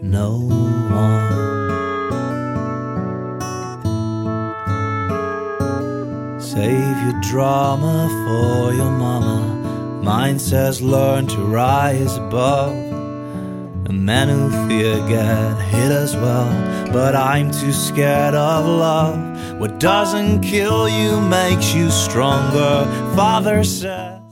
no one. Save your drama for your mama. Mine says learn to rise above. And men who fear get hit as well. But I'm too scared of love. What doesn't kill you makes you stronger, Father said.